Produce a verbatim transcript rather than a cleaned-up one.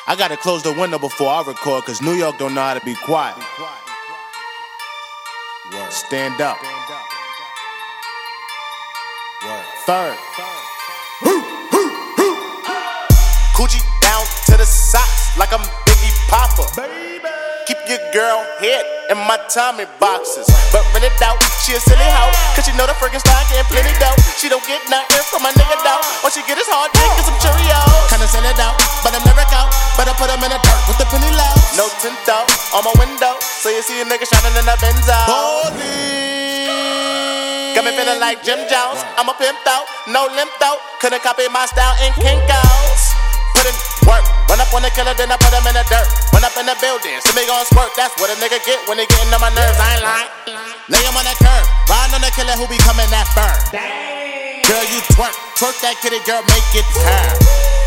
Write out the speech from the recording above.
I gotta close the window before I record, cause New York don't know how to be quiet. Stand up. Third. Coochie down to the socks like I'm Biggie Popper. Keep your girl head in my Tommy boxes. But rent it out, she a silly hoe, cause she know the friggin' style getting plenty dough. She don't get nothing from my nigga though. All she get is hard dick and some Cheerios. Kinda send it out, but I'm never out. Better put him in the dirt with the penny low. No tint out on my window, so you see a nigga shining in the Benzo. Holy. Got me feeling like Jim Jones. I'm a pimp out, no limp out. Couldn't copy my style in Kinko's. Put in work, run up on the killer, then I put him in the dirt. Run up in the building, see me gon' squirt. That's what a nigga get when he getting on my nerves. I ain't lying. Lay him on that curb, riding on the killer who be coming that firm. Girl, you twerk, twerk that kitty, girl, make it turn.